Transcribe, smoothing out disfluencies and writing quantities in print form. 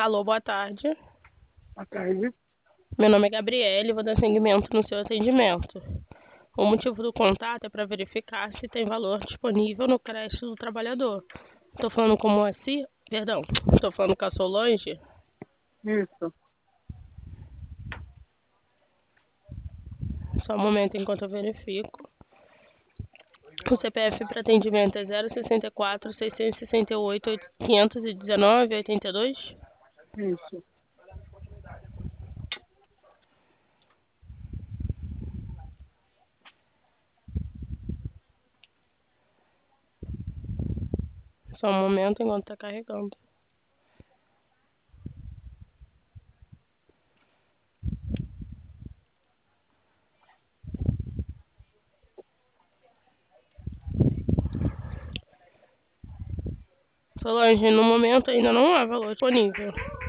Alô, boa tarde. À tarde. Meu nome é Gabriele, vou dar seguimento no seu atendimento. O motivo do contato é para verificar se tem valor disponível no crédito do trabalhador. Estou falando com Moacir, perdão, estou falando com a Solange. Isso. Só um momento enquanto eu verifico. O CPF para atendimento é 064 668 519 82. Isso. Só um momento enquanto está carregando. Solange, no momento ainda não há valor disponível.